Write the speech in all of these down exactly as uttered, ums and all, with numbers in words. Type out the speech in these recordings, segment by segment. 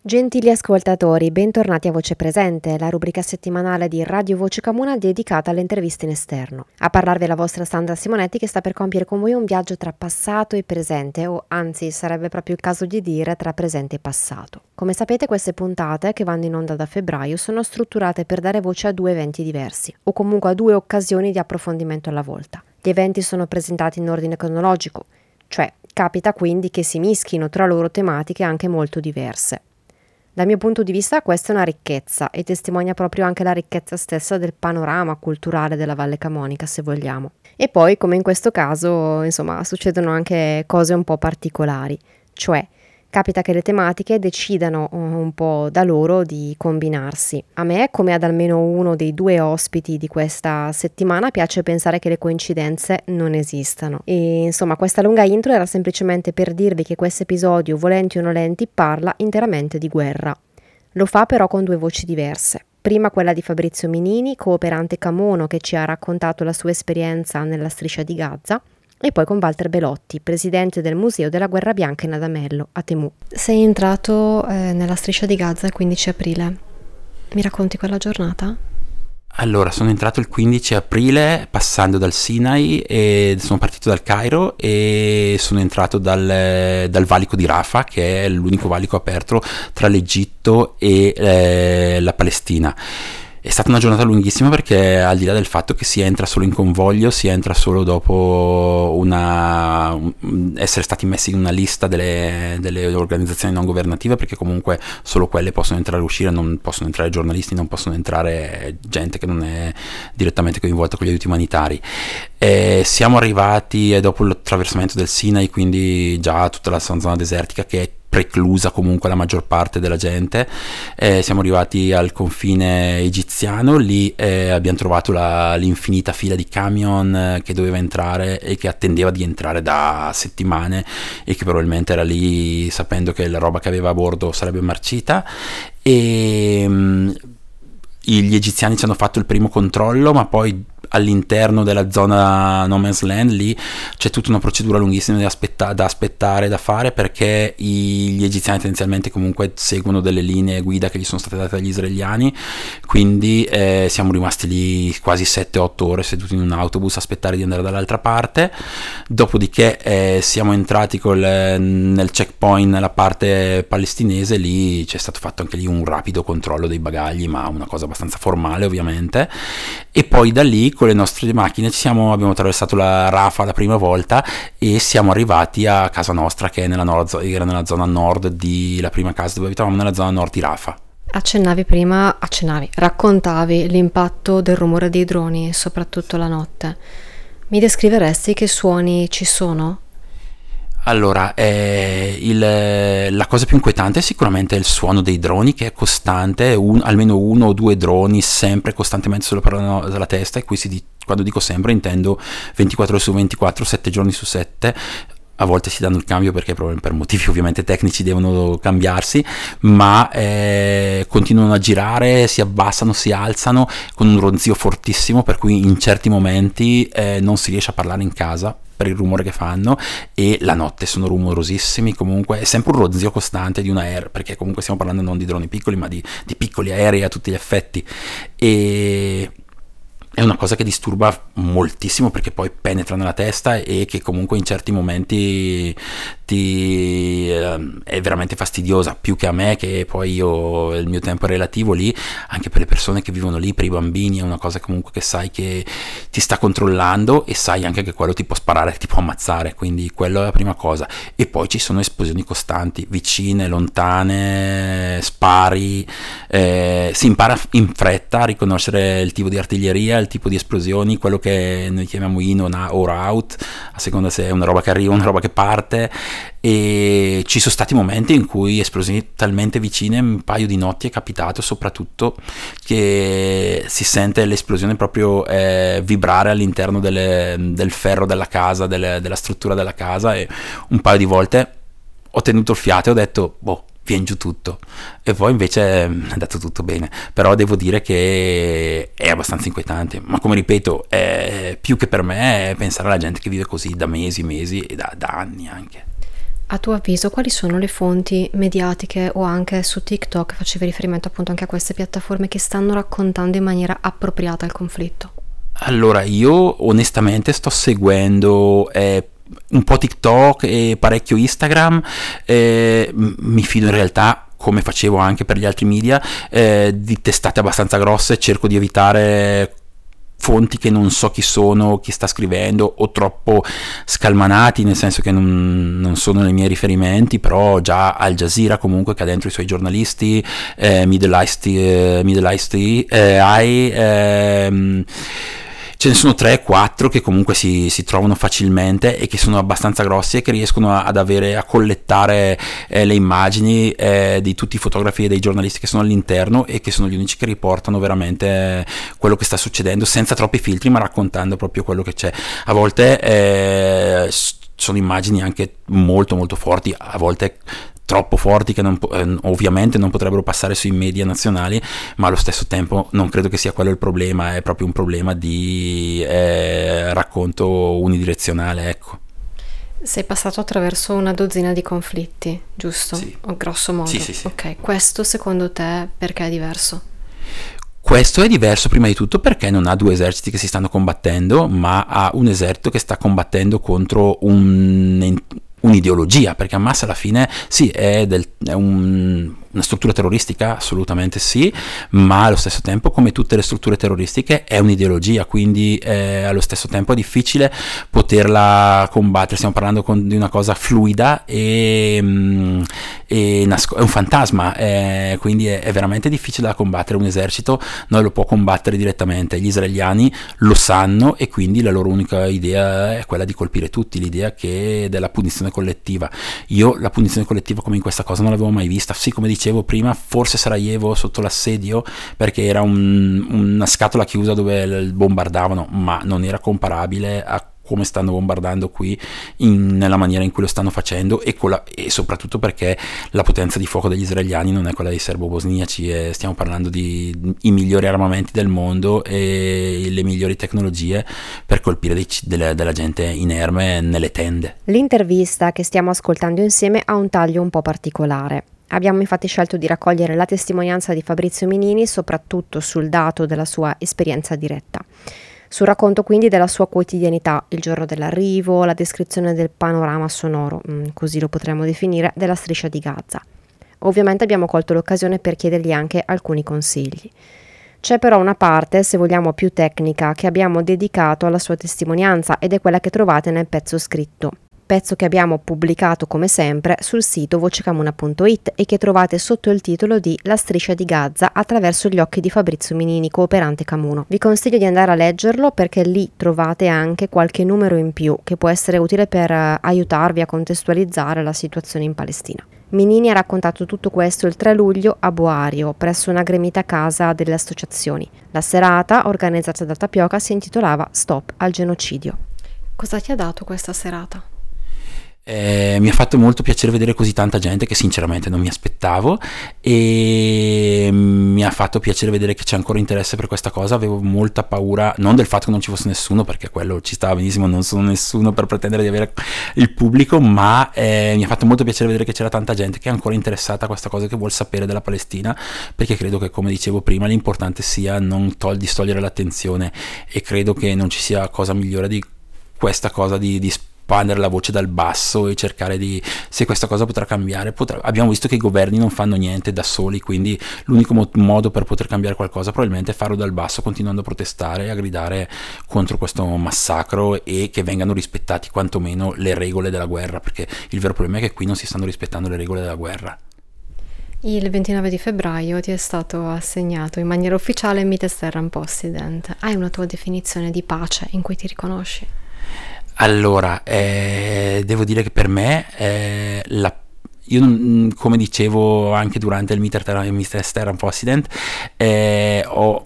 Gentili ascoltatori, bentornati a Voce Presente, la rubrica settimanale di Radio Voce Comuna dedicata alle interviste in esterno. A parlarvi la vostra Sandra Simonetti, che sta per compiere con voi un viaggio tra passato e presente, o anzi sarebbe proprio il caso di dire tra presente e passato. Come sapete, queste puntate, che vanno in onda da febbraio, sono strutturate per dare voce a due eventi diversi, o comunque a due occasioni di approfondimento alla volta. Gli eventi sono presentati in ordine cronologico, cioè capita quindi che si mischino tra loro tematiche anche molto diverse. Dal mio punto di vista questa è una ricchezza e testimonia proprio anche la ricchezza stessa del panorama culturale della Valle Camonica, se vogliamo. E poi, come in questo caso, insomma, succedono anche cose un po' particolari, cioè capita che le tematiche decidano un po' da loro di combinarsi. A me, come ad almeno uno dei due ospiti di questa settimana, piace pensare che le coincidenze non esistano. E insomma, questa lunga intro era semplicemente per dirvi che questo episodio, volenti o nolenti, parla interamente di guerra. Lo fa però con due voci diverse. Prima quella di Fabrizio Minini, cooperante camono che ci ha raccontato la sua esperienza nella striscia di Gaza, e poi con Walter Belotti, presidente del Museo della Guerra Bianca in Adamello, a Temù. Sei entrato eh, nella striscia di Gaza il quindici aprile. Mi racconti quella giornata? Allora, sono entrato il quindici aprile passando dal Sinai e sono partito dal Cairo e sono entrato dal, dal valico di Rafah, che è l'unico valico aperto tra l'Egitto e eh, la Palestina. È stata una giornata lunghissima perché, al di là del fatto che si entra solo in convoglio, si entra solo dopo una, un, essere stati messi in una lista delle, delle organizzazioni non governative, perché comunque solo quelle possono entrare e uscire, non possono entrare giornalisti, non possono entrare gente che non è direttamente coinvolta con gli aiuti umanitari. E siamo arrivati dopo l'attraversamento del Sinai, quindi già tutta la zona desertica che è preclusa comunque la maggior parte della gente. Eh, siamo arrivati al confine egiziano, lì eh, abbiamo trovato la, l'infinita fila di camion eh, che doveva entrare e che attendeva di entrare da settimane e che probabilmente era lì sapendo che la roba che aveva a bordo sarebbe marcita. E mh, gli egiziani ci hanno fatto il primo controllo, ma poi all'interno della zona no man's land lì c'è tutta una procedura lunghissima da, aspetta- da aspettare, da fare, perché i- gli egiziani tendenzialmente comunque seguono delle linee guida che gli sono state date dagli israeliani, quindi eh, siamo rimasti lì quasi sette otto ore seduti in un autobus a aspettare di andare dall'altra parte. Dopodiché eh, siamo entrati col, nel checkpoint nella parte palestinese, lì c'è stato fatto anche lì un rapido controllo dei bagagli, ma una cosa abbastanza formale ovviamente, e poi da lì con le nostre macchine ci siamo, abbiamo attraversato la Rafah la prima volta e siamo arrivati a casa nostra, che è nella nord, era nella zona nord di la prima casa dove abitavamo, nella zona nord di Rafah. Accennavi prima, accennavi, raccontavi l'impatto del rumore dei droni, soprattutto la notte. Mi descriveresti che suoni ci sono? Allora, eh, il, la cosa più inquietante è sicuramente il suono dei droni, che è costante, un, almeno uno o due droni sempre costantemente sulla, sulla testa, e qui si di, quando dico sempre intendo ventiquattro ore su ventiquattro, sette giorni su sette. A volte si danno il cambio perché per motivi ovviamente tecnici devono cambiarsi, ma eh, continuano a girare, si abbassano, si alzano con un ronzio fortissimo, per cui in certi momenti eh, non si riesce a parlare in casa per il rumore che fanno, e la notte sono rumorosissimi. Comunque è sempre un ronzio costante di un aereo, perché comunque stiamo parlando non di droni piccoli ma di, di piccoli aerei a tutti gli effetti, e è una cosa che disturba moltissimo perché poi penetra nella testa e che comunque in certi momenti ti eh, è veramente fastidiosa, più che a me, che poi io il mio tempo è relativo lì, anche per le persone che vivono lì, per i bambini è una cosa comunque che sai che ti sta controllando, e sai anche che quello ti può sparare, ti può ammazzare, quindi quello è la prima cosa. E poi ci sono esplosioni costanti, vicine, lontane, spari, eh, si impara in fretta a riconoscere il tipo di artiglieria, il tipo di esplosioni, quello che noi chiamiamo in or out, a seconda se è una roba che arriva o una roba che parte. E ci sono stati momenti in cui esplosioni talmente vicine, un paio di notti è capitato soprattutto che si sente l'esplosione proprio eh, vibrare all'interno delle, del ferro della casa, delle, della struttura della casa, e un paio di volte ho tenuto il fiato e ho detto boh, viene giù tutto, e poi invece è andato tutto bene. Però devo dire che è abbastanza inquietante, ma come ripeto, è più che per me è pensare alla gente che vive così da mesi mesi e da, da anni anche. A tuo avviso, quali sono le fonti mediatiche o anche su TikTok, facevi riferimento appunto anche a queste piattaforme, che stanno raccontando in maniera appropriata il conflitto? Allora, io onestamente sto seguendo eh, un po' TikTok e parecchio Instagram, eh, m- mi fido in realtà, come facevo anche per gli altri media, eh, di testate abbastanza grosse, cerco di evitare fonti che non so chi sono, chi sta scrivendo, o troppo scalmanati, nel senso che non, non sono nei miei riferimenti, però già Al Jazeera comunque, che ha dentro i suoi giornalisti, eh, Middle East, eh, Middle East eh, Eye, ehm, ce ne sono tre quattro che comunque si, si trovano facilmente e che sono abbastanza grossi e che riescono a, ad avere, a collettare eh, le immagini eh, di tutti i fotografi e dei giornalisti che sono all'interno, e che sono gli unici che riportano veramente quello che sta succedendo senza troppi filtri, ma raccontando proprio quello che c'è. A volte eh, sono immagini anche molto molto forti, a volte troppo forti, che non, eh, ovviamente non potrebbero passare sui media nazionali, ma allo stesso tempo non credo che sia quello il problema, è proprio un problema di eh, racconto unidirezionale, ecco. Sei passato attraverso una dozzina di conflitti, giusto? Sì. O grosso modo. Sì, sì, sì. Ok, questo secondo te perché è diverso? Questo è diverso prima di tutto perché non ha due eserciti che si stanno combattendo, ma ha un esercito che sta combattendo contro un, un'ideologia, perché Hamas alla fine sì è, del, è un, una struttura terroristica, assolutamente sì, ma allo stesso tempo, come tutte le strutture terroristiche, è un'ideologia, quindi eh, allo stesso tempo è difficile poterla combattere. Stiamo parlando con, di una cosa fluida e, mh, e nasco- è un fantasma, eh, quindi è, è veramente difficile da combattere. Un esercito non lo può combattere direttamente, gli israeliani lo sanno e quindi la loro unica idea è quella di colpire tutti, l'idea che della punizione collettiva. Io la punizione collettiva come in questa cosa non l'avevo mai vista. Sì, come dicevo prima, forse Sarajevo sotto l'assedio, perché era un, una scatola chiusa dove bombardavano, ma non era comparabile a come stanno bombardando qui, in, nella maniera in cui lo stanno facendo, e, con la, e soprattutto perché la potenza di fuoco degli israeliani non è quella dei serbo-bosniaci, e stiamo parlando di i migliori armamenti del mondo e le migliori tecnologie per colpire dei, delle, della gente inerme nelle tende. L'intervista che stiamo ascoltando insieme ha un taglio un po' particolare. Abbiamo infatti scelto di raccogliere la testimonianza di Fabrizio Minini soprattutto sul dato della sua esperienza diretta. Sul racconto quindi della sua quotidianità, il giorno dell'arrivo, la descrizione del panorama sonoro, così lo potremmo definire, della striscia di Gaza. Ovviamente abbiamo colto l'occasione per chiedergli anche alcuni consigli. C'è però una parte, se vogliamo più tecnica, che abbiamo dedicato alla sua testimonianza ed è quella che trovate nel pezzo scritto. Pezzo che abbiamo pubblicato come sempre sul sito vocecamuna punto it e che trovate sotto il titolo di La striscia di Gaza attraverso gli occhi di Fabrizio Minini, cooperante Camuno. Vi consiglio di andare a leggerlo perché lì trovate anche qualche numero in più che può essere utile per aiutarvi a contestualizzare la situazione in Palestina. Minini ha raccontato tutto questo il tre luglio a Boario, presso una gremita casa delle associazioni. La serata, organizzata da Tapioca, si intitolava Stop al genocidio. Cosa ti ha dato questa serata? Eh, mi ha fatto molto piacere vedere così tanta gente che sinceramente non mi aspettavo, e mi ha fatto piacere vedere che c'è ancora interesse per questa cosa. Avevo molta paura, non del fatto che non ci fosse nessuno, perché quello ci stava benissimo, non sono nessuno per pretendere di avere il pubblico, ma eh, mi ha fatto molto piacere vedere che c'era tanta gente che è ancora interessata a questa cosa, che vuol sapere della Palestina, perché credo che, come dicevo prima, l'importante sia non tol- distogliere l'attenzione, e credo che non ci sia cosa migliore di questa cosa di, di espandere la voce dal basso e cercare di, se questa cosa potrà cambiare, potrà. Abbiamo visto che i governi non fanno niente da soli, quindi l'unico mo- modo per poter cambiare qualcosa probabilmente è farlo dal basso, continuando a protestare e a gridare contro questo massacro, e che vengano rispettati quantomeno le regole della guerra, perché il vero problema è che qui non si stanno rispettando le regole della guerra. Il ventinove di febbraio ti è stato assegnato in maniera ufficiale Mites Terram Possident. Hai una tua definizione di pace in cui ti riconosci? Allora, eh, devo dire che per me eh, la, io, come dicevo anche durante il Mites Terram Possident, eh, ho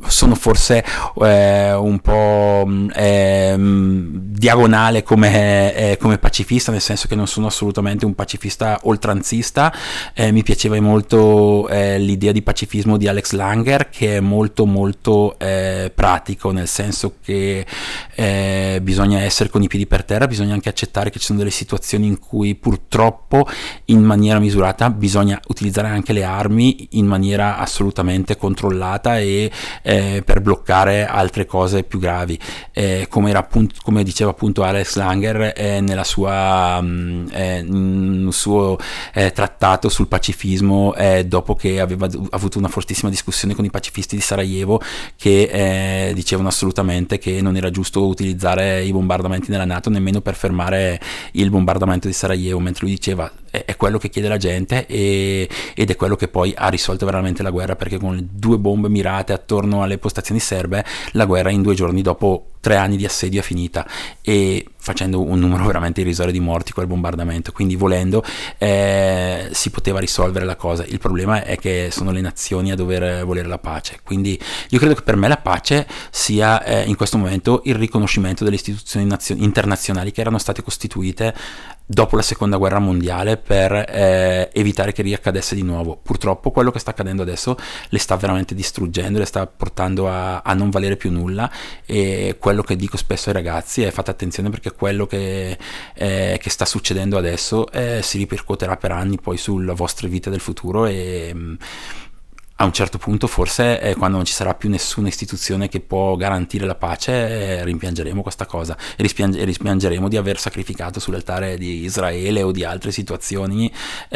sono forse eh, un po' eh, diagonale come, eh, come pacifista, nel senso che non sono assolutamente un pacifista oltranzista. Eh, mi piaceva molto eh, l'idea di pacifismo di Alex Langer, che è molto molto eh, pratico, nel senso che eh, bisogna essere con i piedi per terra, bisogna anche accettare che ci sono delle situazioni in cui purtroppo in maniera misurata bisogna utilizzare anche le armi in maniera assolutamente controllata e eh, per bloccare altre cose più gravi, eh, come, era appunto, come diceva appunto Alex Langer eh, nella sua mh, eh, nel suo eh, trattato sul pacifismo, eh, dopo che aveva avuto una fortissima discussione con i pacifisti di Sarajevo, che eh, dicevano assolutamente che non era giusto utilizzare i bombardamenti della NATO nemmeno per fermare il bombardamento di Sarajevo, mentre lui diceva è, è quello che chiede la gente e, ed è quello che poi ha risolto veramente la guerra, perché con le due bombe mirate attorno alle postazioni serbe la guerra in due giorni dopo tre anni di assedio è finita, e facendo un numero veramente irrisorio di morti quel bombardamento, quindi volendo eh, si poteva risolvere la cosa. Il problema è che sono le nazioni a dover volere la pace, quindi io credo che per me la pace sia eh, in questo momento il riconoscimento delle istituzioni nazio- internazionali che erano state costituite dopo la seconda guerra mondiale per eh, evitare che riaccadesse di nuovo. Purtroppo quello che sta accadendo adesso le sta veramente distruggendo, le sta portando a, a non valere più nulla, e quello che dico spesso ai ragazzi è: fate attenzione, perché quello che, eh, che sta succedendo adesso eh, si ripercuoterà per anni poi sulla vostra vita del futuro, e mh, a un certo punto forse eh, quando non ci sarà più nessuna istituzione che può garantire la pace eh, rimpiangeremo questa cosa e rispiange- rispiangeremo di aver sacrificato sull'altare di Israele o di altre situazioni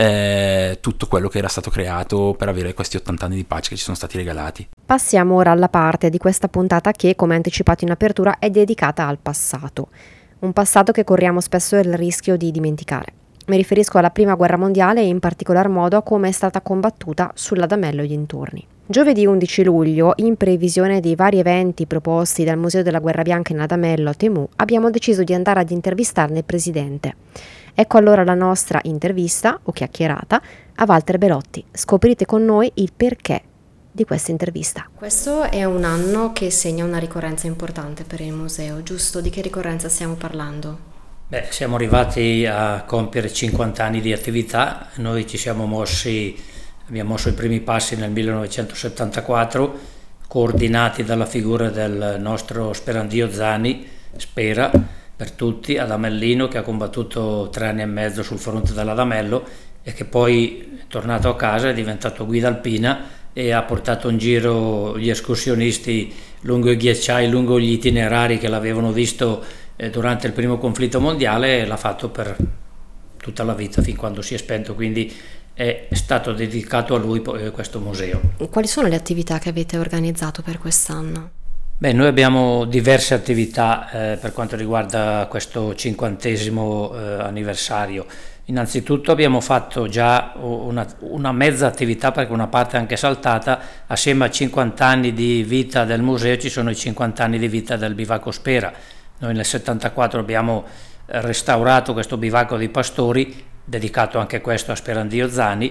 eh, tutto quello che era stato creato per avere questi ottanta anni di pace che ci sono stati regalati. Passiamo ora alla parte di questa puntata che, come anticipato in apertura, è dedicata al passato. Un passato che corriamo spesso il rischio di dimenticare. Mi riferisco alla Prima Guerra Mondiale e in particolar modo a come è stata combattuta sull'Adamello e dintorni. Giovedì undici luglio, in previsione dei vari eventi proposti dal Museo della Guerra Bianca in Adamello a Temu, abbiamo deciso di andare ad intervistarne il presidente. Ecco allora la nostra intervista, o chiacchierata, a Walter Belotti. Scoprite con noi il perché di questa intervista. Questo è un anno che segna una ricorrenza importante per il museo, giusto? Di che ricorrenza stiamo parlando? Beh, siamo arrivati a compiere cinquanta anni di attività. Noi ci siamo mossi, abbiamo mosso i primi passi nel millenovecentosettantaquattro, coordinati dalla figura del nostro Sperandio Zani, Spera, per tutti, Adamellino, che ha combattuto tre anni e mezzo sul fronte dell'Adamello e che poi, tornato a casa, è diventato guida alpina e ha portato in giro gli escursionisti lungo i ghiacciai, lungo gli itinerari che l'avevano visto durante il primo conflitto mondiale, e l'ha fatto per tutta la vita fin quando si è spento, quindi è stato dedicato a lui questo museo. Quali sono le attività che avete organizzato per quest'anno? Beh, noi abbiamo diverse attività eh, per quanto riguarda questo cinquantesimo eh, anniversario. Innanzitutto abbiamo fatto già una, una mezza attività, perché una parte è anche saltata. Assieme a cinquanta anni di vita del museo ci sono i cinquanta anni di vita del bivacco Spera. Noi nel settantaquattro abbiamo restaurato questo bivacco dei pastori, dedicato anche questo a Sperandio Zani,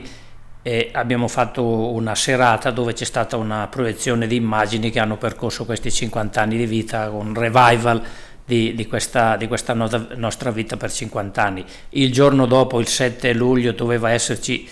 e abbiamo fatto una serata dove c'è stata una proiezione di immagini che hanno percorso questi cinquanta anni di vita, un revival di, di questa, di questa no- nostra vita per cinquanta anni. Il giorno dopo, il sette luglio, doveva esserci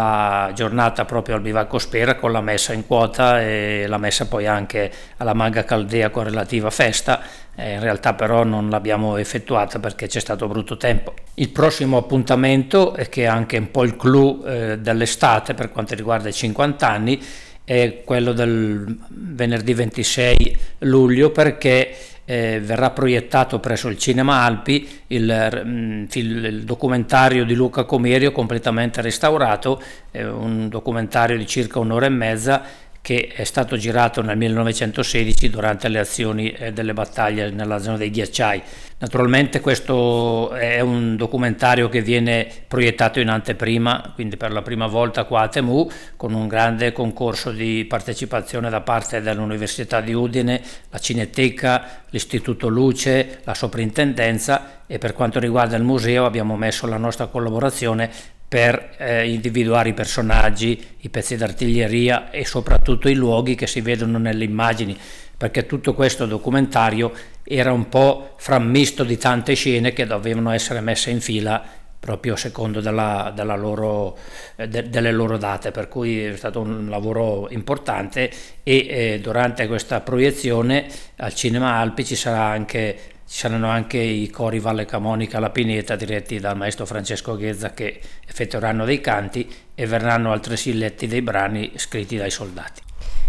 la giornata proprio al bivacco Spera, con la messa in quota e la messa poi anche alla Manga Caldea con relativa festa. Eh, in realtà però non l'abbiamo effettuata perché c'è stato brutto tempo. Il prossimo appuntamento, e che è anche un po' il clou eh, dell'estate per quanto riguarda i cinquanta anni, è quello del venerdì ventisei luglio, perché Eh, verrà proiettato presso il Cinema Alpi il, mh, il, il documentario di Luca Comerio, completamente restaurato, eh, un documentario di circa un'ora e mezza che è stato girato nel millenovecentosedici durante le azioni eh, delle battaglie nella zona dei ghiacciai. Naturalmente questo è un documentario che viene proiettato in anteprima, quindi per la prima volta qua a Temu, con un grande concorso di partecipazione da parte dell'Università di Udine, la Cineteca, l'Istituto Luce, la Soprintendenza, e per quanto riguarda il museo abbiamo messo la nostra collaborazione per eh, individuare i personaggi, i pezzi d'artiglieria e soprattutto i luoghi che si vedono nelle immagini, perché tutto questo documentario era un po' frammisto di tante scene che dovevano essere messe in fila proprio a secondo della, della loro, de, delle loro date, per cui è stato un lavoro importante e eh, durante questa proiezione al Cinema Alpi ci sarà anche Ci saranno anche i cori Valle Camonica La Pineta diretti dal maestro Francesco Ghezza, che effettueranno dei canti e verranno altresì letti dei brani scritti dai soldati.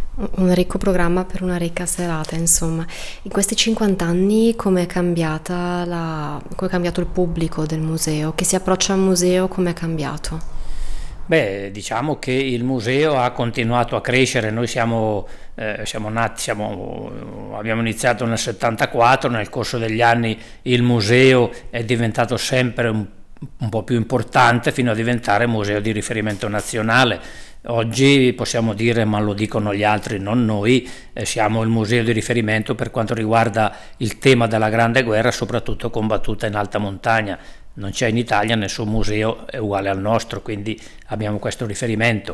Un ricco programma per una ricca serata, insomma. In questi cinquanta anni come è cambiata la, come è cambiato il pubblico del museo? Che si approccia al museo, come è cambiato? Beh, diciamo che il museo ha continuato a crescere. Noi siamo, eh, siamo nati, siamo, abbiamo iniziato nel settantaquattro, nel corso degli anni il museo è diventato sempre un, un po' più importante fino a diventare museo di riferimento nazionale. Oggi possiamo dire, ma lo dicono gli altri, non noi, eh, siamo il museo di riferimento per quanto riguarda il tema della Grande Guerra, soprattutto combattuta in alta montagna. Non c'è in Italia nessun museo è uguale al nostro, quindi abbiamo questo riferimento.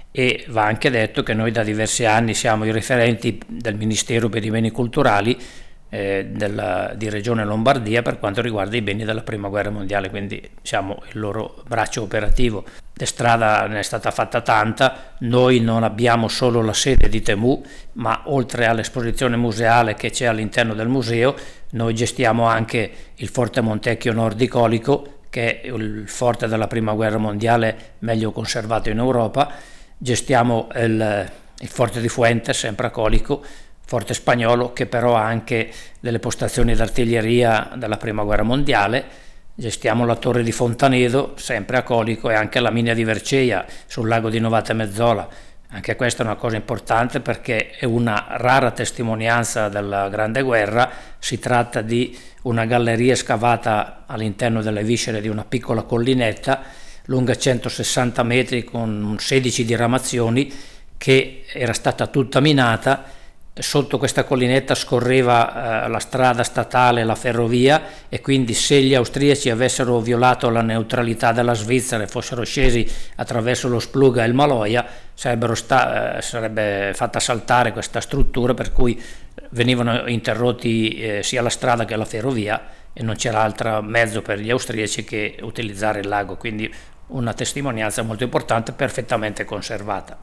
E va anche detto che noi da diversi anni siamo i referenti del Ministero per i Beni Culturali eh, della, di Regione Lombardia per quanto riguarda i beni della Prima Guerra Mondiale, quindi siamo il loro braccio operativo. La strada ne è stata fatta tanta, noi non abbiamo solo la sede di Temu, ma oltre all'esposizione museale che c'è all'interno del museo, noi gestiamo anche il Forte Montecchio Nordicolico, che è il forte della Prima Guerra Mondiale meglio conservato in Europa, gestiamo il, il Forte di Fuentes, sempre a Colico, forte spagnolo che però ha anche delle postazioni d'artiglieria della Prima Guerra Mondiale, gestiamo la Torre di Fontanedo, sempre a Colico, e anche la mina di Verceia sul lago di Novate Mezzola. Anche questa è una cosa importante perché è una rara testimonianza della Grande Guerra. Si tratta di una galleria scavata all'interno delle viscere di una piccola collinetta lunga centosessanta metri con sedici diramazioni, che era stata tutta minata. Sotto questa collinetta scorreva eh, la strada statale, la ferrovia, e quindi se gli austriaci avessero violato la neutralità della Svizzera e fossero scesi attraverso lo Spluga e il Maloja, sarebbero sta- eh, sarebbe fatta saltare questa struttura, per cui venivano interrotti eh, sia la strada che la ferrovia e non c'era altro mezzo per gli austriaci che utilizzare il lago, quindi una testimonianza molto importante, perfettamente conservata.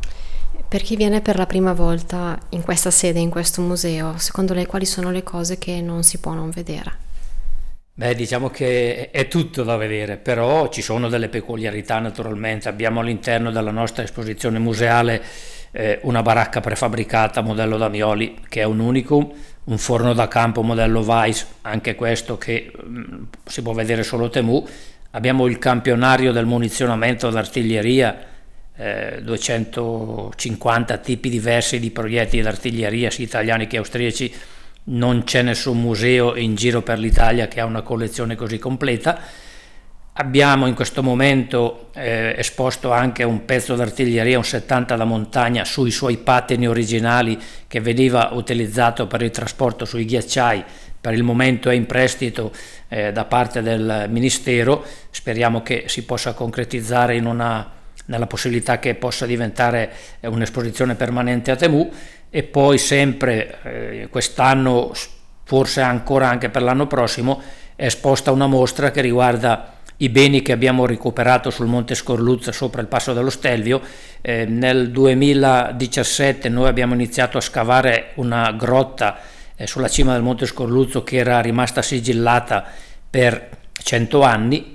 Per chi viene per la prima volta in questa sede, in questo museo, secondo lei quali sono le cose che non si può non vedere? Beh, diciamo che è tutto da vedere, però ci sono delle peculiarità naturalmente. Abbiamo all'interno della nostra esposizione museale eh, una baracca prefabbricata modello Damioli, che è un unicum, un forno da campo modello Weiss, anche questo che mh, si può vedere solo Temu. Abbiamo il campionario del munizionamento d'artiglieria, Eh, duecentocinquanta tipi diversi di proiettili d'artiglieria, sia italiani che austriaci. Non c'è nessun museo in giro per l'Italia che ha una collezione così completa. Abbiamo in questo momento eh, esposto anche un pezzo d'artiglieria, un settanta da montagna, sui suoi pattini originali, che veniva utilizzato per il trasporto sui ghiacciai. Per il momento è in prestito eh, da parte del Ministero, speriamo che si possa concretizzare in una nella possibilità che possa diventare un'esposizione permanente a Temu. E poi sempre eh, quest'anno, forse ancora anche per l'anno prossimo, è esposta una mostra che riguarda i beni che abbiamo recuperato sul Monte Scorluzzo sopra il Passo dello Stelvio. Eh, nel duemiladiciassette noi abbiamo iniziato a scavare una grotta eh, sulla cima del Monte Scorluzzo che era rimasta sigillata per cento anni,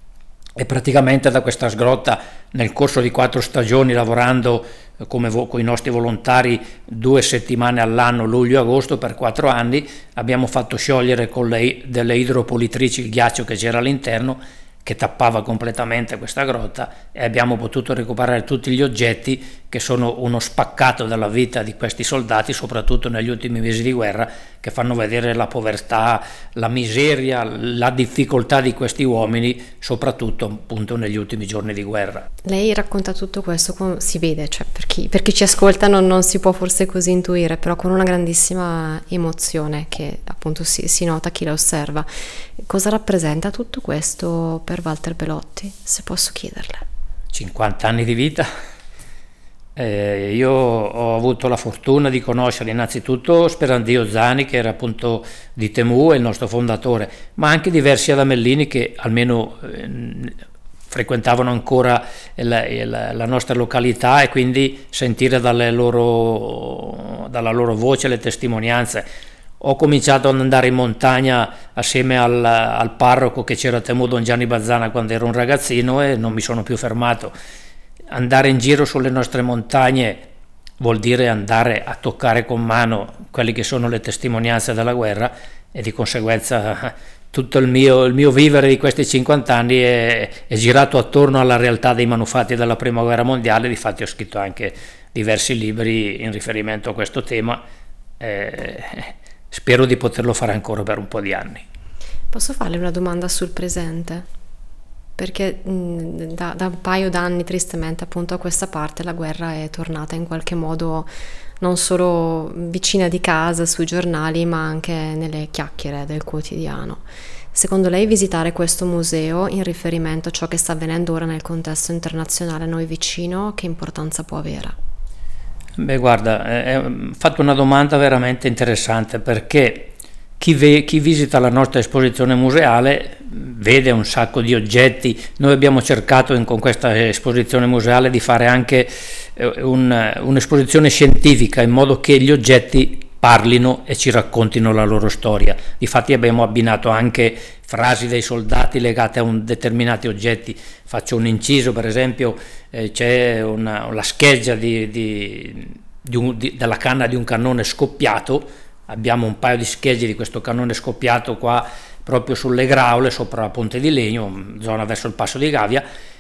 e praticamente da questa grotta, nel corso di quattro stagioni, lavorando come vo- con i nostri volontari due settimane all'anno, luglio e agosto, per quattro anni, abbiamo fatto sciogliere con le, delle idropolitrici il ghiaccio che c'era all'interno, che tappava completamente questa grotta, e abbiamo potuto recuperare tutti gli oggetti che sono uno spaccato della vita di questi soldati, soprattutto negli ultimi mesi di guerra, che fanno vedere la povertà, la miseria, la difficoltà di questi uomini, soprattutto appunto negli ultimi giorni di guerra. Lei racconta tutto questo, si vede, cioè per chi, per chi ci ascolta non, non si può forse così intuire, però con una grandissima emozione che appunto si, si nota chi la osserva. Cosa rappresenta tutto questo per Walter Belotti, se posso chiederle? cinquanta anni di vita. Eh, io ho avuto la fortuna di conoscere innanzitutto Sperandio Zani, che era appunto di Temu, il nostro fondatore, ma anche diversi adamellini che almeno eh, frequentavano ancora la, la, la nostra località, e quindi sentire dalle loro, dalla loro voce le testimonianze. Ho cominciato ad andare in montagna assieme al, al parroco che c'era a Temu, Don Gianni Bazzana, quando ero un ragazzino, e non mi sono più fermato. Andare in giro sulle nostre montagne vuol dire andare a toccare con mano quelle che sono le testimonianze della guerra, e di conseguenza tutto il mio, il mio vivere di questi cinquanta anni è, è girato attorno alla realtà dei manufatti della prima guerra mondiale. Difatti ho scritto anche diversi libri in riferimento a questo tema, eh, spero di poterlo fare ancora per un po' di anni. Posso farle una domanda sul presente? Perché mh, da, da un paio d'anni tristemente appunto a questa parte la guerra è tornata in qualche modo non solo vicina di casa sui giornali, ma anche nelle chiacchiere del quotidiano. Secondo lei visitare questo museo in riferimento a ciò che sta avvenendo ora nel contesto internazionale a noi vicino, che importanza può avere? Beh, guarda, hai fatto una domanda veramente interessante, perché Chi, ve, chi visita la nostra esposizione museale vede un sacco di oggetti. Noi abbiamo cercato in, con questa esposizione museale di fare anche eh, un, un'esposizione scientifica, in modo che gli oggetti parlino e ci raccontino la loro storia. Difatti abbiamo abbinato anche frasi dei soldati legate a un determinati oggetti. Faccio un inciso, per esempio eh, c'è una, la scheggia di, di, di un, di, della canna di un cannone scoppiato. Abbiamo un paio di schegge di questo cannone scoppiato qua proprio sulle Graule, sopra la Ponte di Legno, zona verso il Passo di Gavia,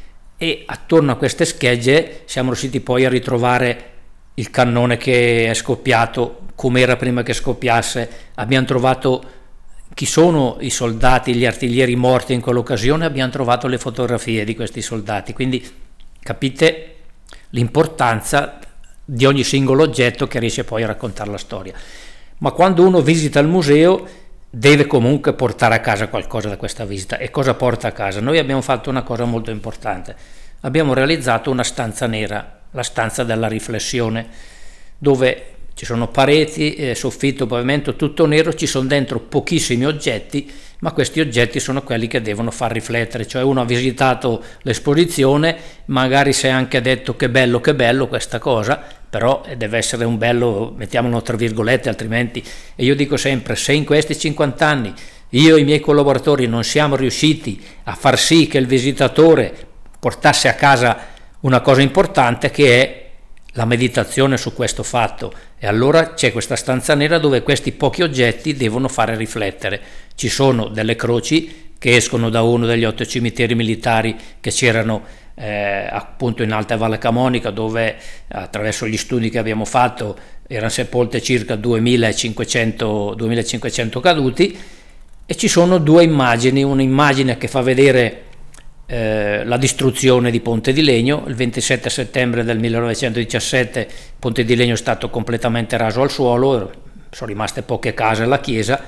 e attorno a queste schegge siamo riusciti poi a ritrovare il cannone che è scoppiato, come era prima che scoppiasse. Abbiamo trovato chi sono i soldati, gli artiglieri morti in quell'occasione, abbiamo trovato le fotografie di questi soldati, quindi capite l'importanza di ogni singolo oggetto che riesce poi a raccontare la storia. Ma quando uno visita il museo deve comunque portare a casa qualcosa da questa visita. E cosa porta a casa? Noi abbiamo fatto una cosa molto importante: abbiamo realizzato una stanza nera, la stanza della riflessione, dove ci sono pareti, eh, soffitto, pavimento, tutto nero, ci sono dentro pochissimi oggetti, ma questi oggetti sono quelli che devono far riflettere. Cioè uno ha visitato l'esposizione, magari si è anche detto che bello, che bello questa cosa, però deve essere un bello, mettiamolo tra virgolette, altrimenti, e io dico sempre, se in questi cinquanta anni io e i miei collaboratori non siamo riusciti a far sì che il visitatore portasse a casa una cosa importante, che è la meditazione su questo fatto, e allora c'è questa stanza nera dove questi pochi oggetti devono fare riflettere. Ci sono delle croci che escono da uno degli otto cimiteri militari che c'erano eh, appunto in Alta Valle Camonica, dove attraverso gli studi che abbiamo fatto erano sepolte circa duemilacinquecento caduti, e ci sono due immagini, un'immagine che fa vedere Eh, la distruzione di Ponte di Legno. Il ventisette settembre del millenovecentodiciassette Ponte di Legno è stato completamente raso al suolo, sono rimaste poche case alla chiesa,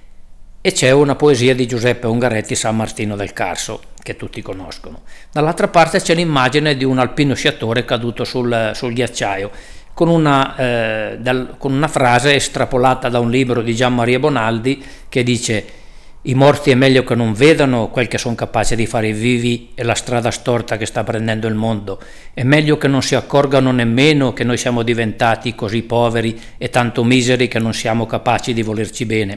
e c'è una poesia di Giuseppe Ungaretti, San Martino del Carso, che tutti conoscono. Dall'altra parte c'è l'immagine di un alpino sciatore caduto sul, sul ghiacciaio, con una, eh, dal, con una frase estrapolata da un libro di Gian Maria Bonaldi che dice: i morti è meglio che non vedano quel che sono capaci di fare i vivi e la strada storta che sta prendendo il mondo. È meglio che non si accorgano nemmeno che noi siamo diventati così poveri e tanto miseri che non siamo capaci di volerci bene.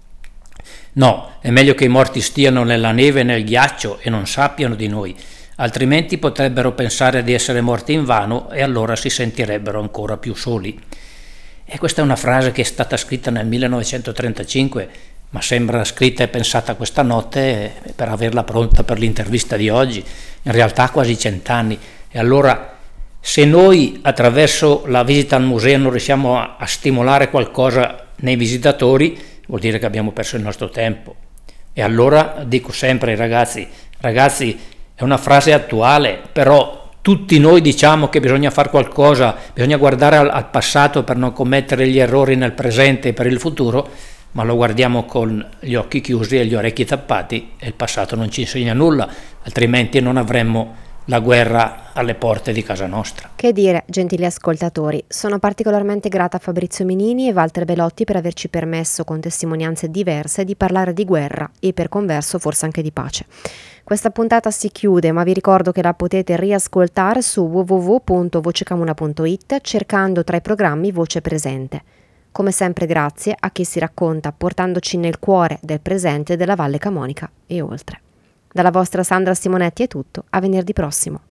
No, è meglio che i morti stiano nella neve e nel ghiaccio e non sappiano di noi, altrimenti potrebbero pensare di essere morti invano, e allora si sentirebbero ancora più soli. E questa è una frase che è stata scritta nel millenovecentotrentacinque, ma sembra scritta e pensata questa notte per averla pronta per l'intervista di oggi, in realtà quasi cent'anni. E allora Se noi attraverso la visita al museo non riusciamo a, a stimolare qualcosa nei visitatori, vuol dire che abbiamo perso il nostro tempo. E allora dico sempre ai ragazzi, ragazzi, è una frase attuale, però tutti noi diciamo che bisogna fare qualcosa, bisogna guardare al, al passato per non commettere gli errori nel presente e per il futuro, ma lo guardiamo con gli occhi chiusi e gli orecchi tappati e il passato non ci insegna nulla, altrimenti non avremmo la guerra alle porte di casa nostra. Che dire, gentili ascoltatori, sono particolarmente grata a Fabrizio Minini e Walter Belotti per averci permesso, con testimonianze diverse, di parlare di guerra e per converso forse anche di pace. Questa puntata si chiude, ma vi ricordo che la potete riascoltare su w w w punto vocecamuna punto i t cercando tra i programmi Voce Presente. Come sempre grazie a chi si racconta portandoci nel cuore del presente della Valle Camonica e oltre. Dalla vostra Sandra Simonetti è tutto, a venerdì prossimo.